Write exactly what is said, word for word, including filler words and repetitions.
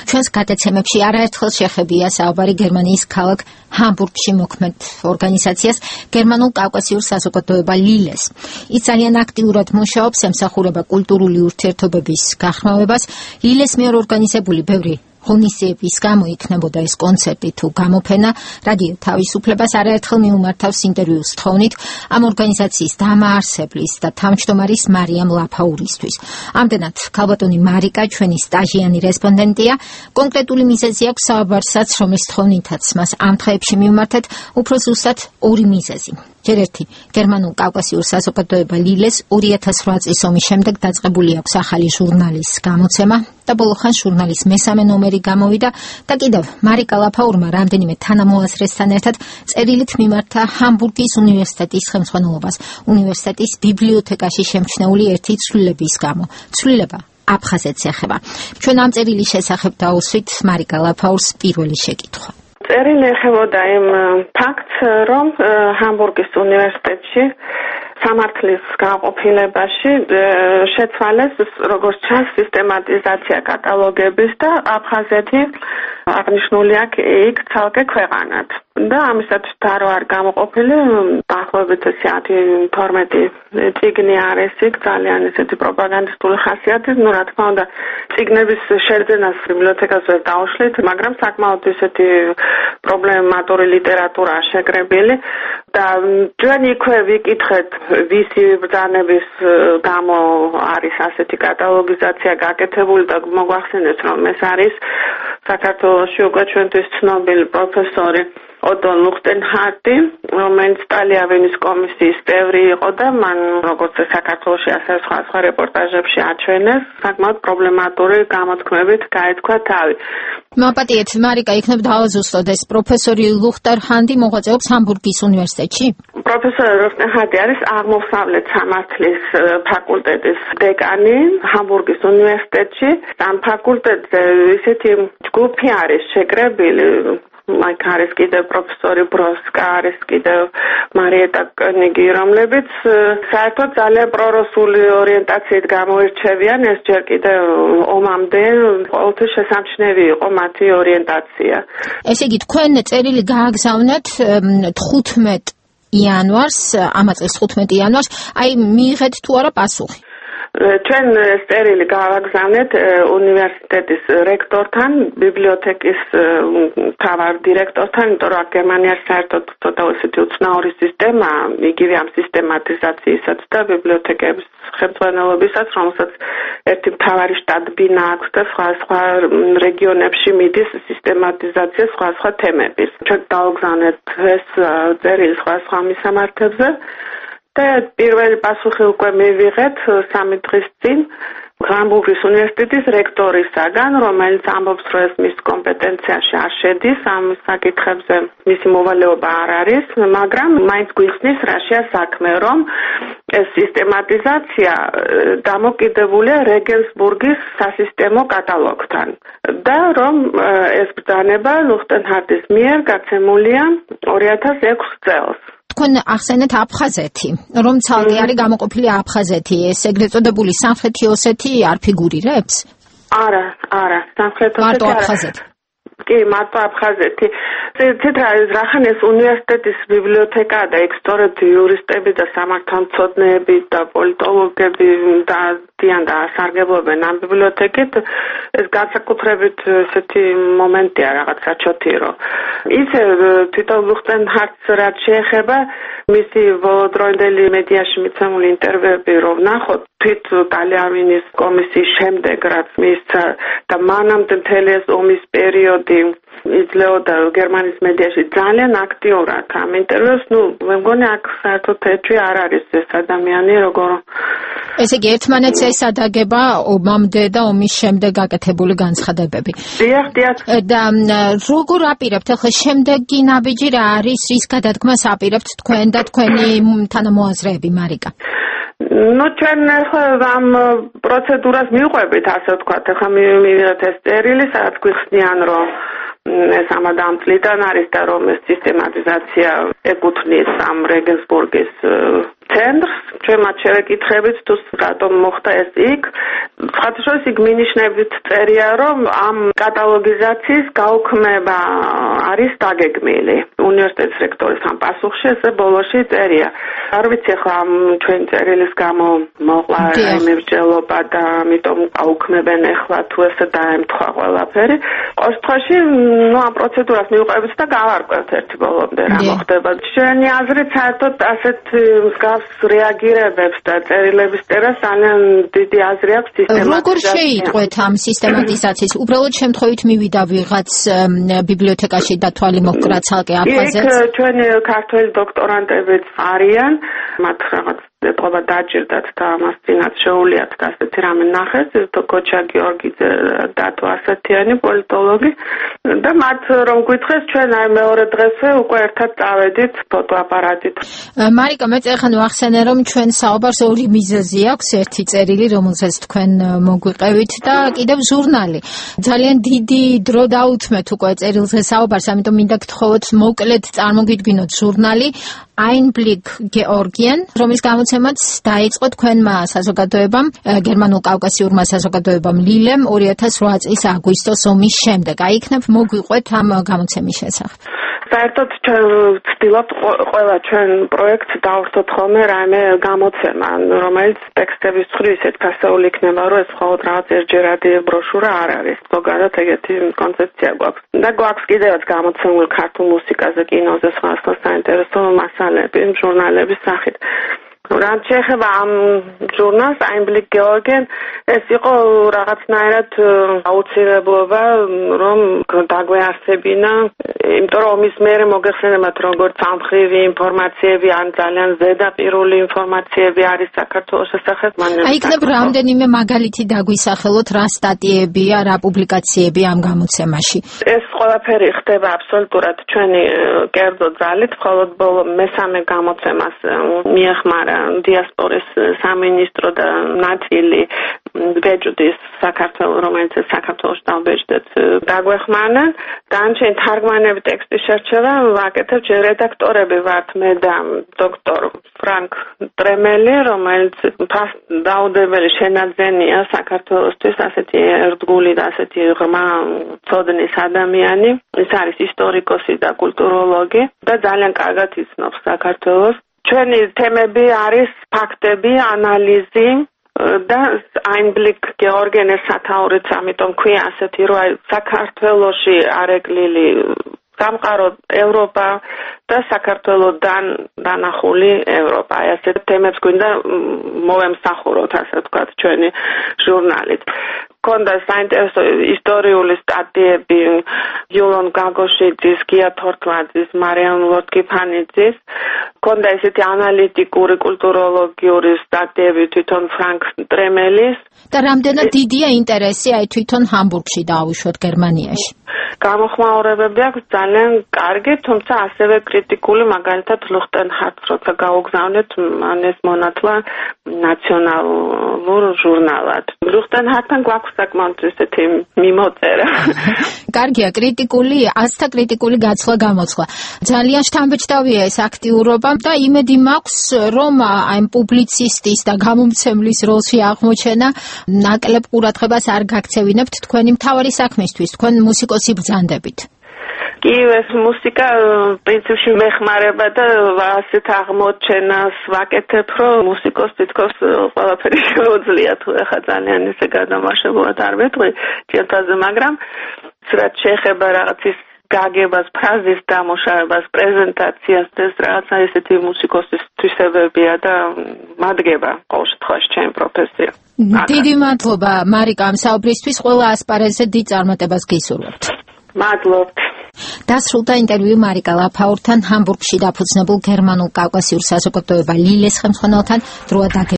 ჩვენს გადაცემებში არაერთხელ შეხებია საუბარი გერმანიის ქალაქ ჰამბურგში მოქმედ ორგანიზაციას გერმანულ კავკასიურ საზოგადოება ლილეს. ის ძალიან აქტიურად მუშაობს, ემსახურება კულტურული ურთიერთობების გახმოვებას. ლილეს მიერ ორგანიზებული ბევრი ღონისძიების გამო იქნებოდა ეს კონცერტი თუ გამოფენა. რადიო თავისუფლებას არაერთხელ მიუმართავს ინტერვიუს თხოვნით ამ ორგანიზაციის დამაარსებლის და თავმჯდომარის მარიამ ლაფაურისთვის. ამდენად ქალბატონი მარიკა ჩვენი სტაჟიანი რესპონდენტია. კონკრეტული მიზეზი აქვს საუბარსაც, რომლის თხოვნითაც მას ამ დღეებში მიუმართეთ, უფრო ზუსტად ორი მიზეზი. ჯერ ერთი გერმანულ კავკასიურ საზოგადოება ლილეს ორი ათას რვა წლის ომის შემდეგ დაწყებული აქვს ახალი ჟურნალის გამოცემა და ბოლოხანს ჟურნალის მესამე ნომერი გამოვიდა და კიდევ მარიკა ლაფაურმა რამდენიმე თანამოაზრესთან ერთად წერილით მიმართა ჰამბურგის უნივერსიტეტის ხელმძღვანელობას უნივერსიტეტის ბიბლიოთეკაში შემჩნეული ერთი ცვლილების გამო. ცვლილება აფხაზეთს ეხება. ჩვენ ამ წერილის შესახებ დავუსვით მარიკა ლაფაურს პირველი შეკითხვა. წერილი ეხებოდა იმ ფაქტს, რომ ჰამბურგის უნივერსიტეტში სამართლის განყოფილებაში შეცვალეს, როგორც ჩანს, სისტემატიზაცია კატალოგების და აფხაზეთი აღნიშნული აქვს იქ ცალკე ქვეყანად. და ამისათვის დარო არ გამოყოფილი, დაახლოებით ათი თორმეტი წიგნი არის იქ, ძალიან ესეთი პროპაგანდისტული ხასიათის, ну, რა თქმა უნდა, წიგნების შეძენას ბიბლიოთეკას ვერ დაუშლით, მაგრამ საკმაოდ ესეთი პრობლემატური ლიტერატურაა შეკრებილი და ჩვენ იქვე ვიკითხეთ, ვისი ბრძანების გამო არის ასეთი კატალოგიზაცია გაკეთებული და მოგვახსენეთ, რომ ეს არის საქართველოში უკვე ჩვენთვის ცნობილი პროფესორი ოტო ლუხტენჰარტი, რომელიც ტალიავინის კომისიის წევრი იყო და მან როგორც საქართველოში ასევე სხვა სხვა რეპორტაჟებში აჩვენეს, საკმაოდ პრობლემატური გამოთქმებით გაეთქვა თავი. მაპატიეთ, მარიკა, იქნებ დავაზუსტოთ, ეს პროფესორი ლუხტენჰარტი მოღვაწეობს ჰამბურგის უნივერსიტეტში? პროფესორი ლუხტენჰარტი არის აღმოსავლეთ სამართლის ფაკულტეტის დეკანი ჰამბურგის უნივერსიტეტში. ამ ფაკულტეტზე ისეთი ჯგუფი არის შეკრებილი, like არის კიდევ პროფესორი ბროსკა, არის კიდევ მარიეტა კონიგი, რომლებიც საერთოდ ძალიან პრორუსული ორიენტაციით გამოირჩევიან, ეს ჯერ კიდევ ომამდე ყოველთვის შესამჩნევი იყო მათი ორიენტაცია. ესე იგი, თქვენ წერილი გააგზავნეთ თხუთმეტ იანვარს, ამა წლის თხუთმეტ იანვარს, აი მიიღეთ თუ არა პასუხი? ჩვენ წერილი გავაგზავნეთ უნივერსიტეტის რექტორთან, ბიბლიოთეკის მთავარ დირექტორთან, იმიტომ რომ გერმანიაში საერთოდ ცოტა ისეთი უცნაური სისტემა, იგივე ამ სისტემატიზაციისას და ბიბლიოთეკების ხელმძღვანელობისას, რომელსაც ერთი მთავარი შტატბინა აქვს და სხვა სხვა რეგიონებში მიდის სისტემატიზაცია სხვა სხვა თემების. ჩვენ დავაგზავნეთ ეს წერილი სხვა სხვა მისამართებზე. და პირველი პასუხი უკვე მივიღეთ სამი დღის წინ ჰამბურგის უნივერსიტეტის რექტორისაგან, რომელიც ამბობს, რომ ეს მის კომპეტენციაში არ შედის, ამ საკითხებზე მისი მოვალეობა არ არის, მაგრამ მაინც გვიხსნის რაშია საქმე, რომ ეს სისტემატიზაცია დამოკიდებულია რეგენსბურგის სასისტემო კატალოგთან და რომ ეს ბრძანება ლუხტენჰარტის მიერ გაცემულია ორი ათას ექვსი წელს. თქვენ ახსენეთ აფხაზეთი, რომ ცალკე არის გამოყოფილი აფხაზეთი, ეს ეგრეთ წოდებული სამხრეთი ოსეთი არ ფიგურირებს? არა, არა, სამხრეთი ოსეთი მარტო აფხაზეთი. კი, მარტო აფხაზეთი. ცეტრა რახან ეს უნივერსიტეტის ბიბლიოთეკა და იქ სწორედ იურისტები და სამართალმცოდნეები და პოლიტოლოგები და დიან და ასარგებლობენ ამ ბიბლიოთეკით, ეს განსაკუთრებით ესეთი მომენტია რაღაც საჩოთი, რომ ისე თვითონ ლუხტენჰარტს რაც შეეხება მისი ბოლოდროინდელი მედიაში მიცემული ინტერვიუები რომ ნახოთ თვით ტალიავინის კომისიის შემდეგ რაც მისცა და მანამდე მთელი ეს ომის პერიოდი იძლეოდა გერმანიის მედიაში ძალიან აქტიურად ამ ინტერვიუს, ну, მე მგონი აქ საერთოდ ეჭვი არ არის ეს ადამიანი როგორ ესე იგი ერთმანეთს ესადაგება ომამდე და ომის შემდეგ გაკეთებული განცხადებები. დიახ, დიახ. და როგორ აპირებთ ახლა შემდეგი ნაბიჯი რა არის, რის გადადგმას აპირებთ თქვენ და თქვენი თანამოაზრეები, მარიკა? ну ჩვენ ამ პროცედურას მივყვებით, ასე ვთქვათ, ახლა მივიღეთ ეს წერილი, სადაც გვიხსნიან, რომ ეს ამადამ წლიდან არის და რომ ეს სისტემატიზაცია ეკუთვნის ამ რეგენსბურგის ცენტრს, ჩვენმაც შევეკითხებით თუ რატომ მოხდა ეს იქ. ხათშორის იქ მინიშნებით წერია, რომ ამ კატალოგიზაციის გაუქმება არის დაგეგმილი. უნივერსიტეტის რექტორის ამ პასუხში ესე ბოლოში წერია. არ ვიცი ახლა ამ ჩვენ წერილის გამო მოყვა მებრძოლობა და ამიტომ აუქმებენ ახლა თუ ესე დაემთხვა ყველაფერი. ყოველ შემთხვევაში, ნუ ამ პროცედურას მივყევით და გავარკვევთ ერთი ბოლომდე რა მოხდება. ჩვენი აზრით საერთოდ ასეთ მსგავს რეაგირებებს და წერილების წერას ძალიან დიდი აზრი აქვს სისტემატიზაციაში. როგორ შეიტყვეთ ამ სისტემატიზაციის? უბრალოდ შემთხვევით მივიდა ვიღაც ბიბლიოთეკაში და თვალი მოჰკრა ცალკე აფაზეც? იქ ჩვენი ქართველი დოქტორანტებიც არიან, მათ რაღაც ეტყობა დაჭირდათ და ამას წინათ შეუვლიათ და ასეთი რამე ნახეს, გოჩა გიორგიძე დათო ასათიანი პოლიტოლოგი და მათ რომ გითხეს, ჩვენ აი მეორე დღესვე უკვე ერთად წავედით ფოტოაპარატით. მარიკა, მე ეხლა ვახსენე, რომ ჩვენ საუბარს ორი მიზეზი აქვს, ერთი წერილი, რომელზეც თქვენ მოგვიყევით და კიდევ ჟურნალი. ძალიან დიდი დრო დაუთმეთ უკვე წერილზე საუბარს, ამიტომ მინდა გთხოვოთ მოკლედ წარმოგიდგინოთ ჟურნალი Einblick Georgien, რომლის გამოცემაც დაიწყო თქვენმა საზოგადოებამ, გერმანულ კავკასიურმა საზოგადოებამ ლილემ ორი ათას ოთხ წლის აგვისტოს ომის შემდეგ. აი იქნებ მოგვიყვეთ ამ გამოცემის შესახებ. საერთოდ ჩვენ ვცდილობთ ყველა ჩვენ პროექტს დავვრთოთ ხოლმე რაიმე გამოცემა, რომელიც ტექსტების მხრივ ისეთ ფასეული იქნება, რომ ეს მხოლოდ რაღაც ერთჯერადი ბროშურა არ არის. ზოგადად ეგეთი კონცეფცია გვაქვს. და გვაქვს კიდევაც გამოცემული ქართულ მუსიკაზე, კინოზე, სხვა სხვა საინტერესო მასალები, ჟურნალების სახით. რაც შეეხება ამ ჟურნალს Einblick Georgien, ეს იყო რაღაცნაირად აუცილებლობა, რომ დაგვეარსებინა, იმიტომ რომ ომის მერე მოგეხსენებათ, როგორც ამხრივი ინფორმაციები ან ძალიან ზედაპირული ინფორმაციები არის საქართველოს შესახებ. აი იქნებ რამდენიმე მაგალითი დაგვისახელოთ, რა სტატიებია, რა პუბლიკაციები ამ გამოცემაში. ეს ყველაფერი ხდება აბსოლუტურად ჩვენი კერძო ძალით, მხოლოდ ბოლო მესამე გამოცემას მიეხმარა დიასპორის სამინისტრო და ნაწილი ბეჭდის საქართველოს, რომელიც საქართველოს დავბეჭდეთ, დაგვეხმარნენ. დანარჩენი თარგმანები, ტექსტის შერჩევა ვაკეთებ ჩვენ რედაქტორები ვართ, მე და დოქტორ ფრანკ ტრემელი, რომელიც დაუდებელი შენაძენია საქართველოსთვის, ასეთი ერთგული და ასეთი ღრმა ცოდნის ადამიანი. ის არის ისტორიკოსი და კულტუროლოგი და ძალიან კარგად იცნობს საქართველოს. ჩვენი თემები არის ფაქტები, ანალიზი და Einblick Georgien სათაურიც, ამიტომ ქვია ასეთი, რომ აი საქართველოში არეკლილი სამყარო ევროპა და საქართველოდან დანახული ევროპა. აი ასეთ თემებს გვინდა მოვემსახუროთ, ასე ვთქვათ, ჩვენი ჟურნალით. კონდა საინტერესო ისტორიული სტატიები იოლონ გაგოშიძის, გია თორთლაძის, მარიამ ლორთქიფანიძის. კონდა ესეთი ანალიტიკური, კულტუროლოგიური სტატიები თვითონ ფრანკ ტრემელის. და რამდენად დიდია ინტერესი აი თვითონ ჰამბურგში დაუშვოთ გერმანიაში. გამოხმაურებები აქვს ძალიან კარგი, თუმცა ასევე კრიტიკული, მაგალითად ლუხტენჰარტს როცა გაუგზავნეთ, მან ეს მონათლა ნაციონალურ ჟურნალად. ლუხტენჰარტთან გვაქვს საკმაოდ ესეთი მიმოწერა. კარგია, კრიტიკული, ასთა კრიტიკული გაცვლა გამოცხლა. ძალიან შთამბეჭდავია ეს აქტიურობა და იმედი მაქვს, რომ აი პუბლიცისტის და გამომცემლის როლში აღმოჩენა ნაკლებ ყურადღებას არ გაქცევინებთ თქვენი მთავარი საქმისთვის, თქვენ მუსიკოსი ბრძანდებით. კი, ეს მუსიკა პრინციპში მეხმარება და ასეთ აღმოჩენას ვაკეთებ, რომ მუსიკოს თითქოს ყველაფერი შეუძლია, თუ ეხა ძალიან ისე გადამაშებულად არ ვეტყვი ჯილდაზე, მაგრამ რაც შეეხება რაღაცის გაგებას, ფრაზის დამუშავებას, პრეზენტაციას, ეს რაღაცა ესეთი მუსიკოსის თვისებებია და მადგება ყოველ შემთხვევაში ჩემი პროფესია. დიდი მადლობა მარიკა ამ საუბრისთვის, ყველა ასპარეზზე დიდ წარმატებას გისურვებთ. მადლობთ. დასრულდა ინტერვიუ მარიკა ლაფაურთან ჰამბურგში დაფუძნებულ გერმანულ კავკასიურ საზოგადოება ლილეს ხელმძღვანელთან დროა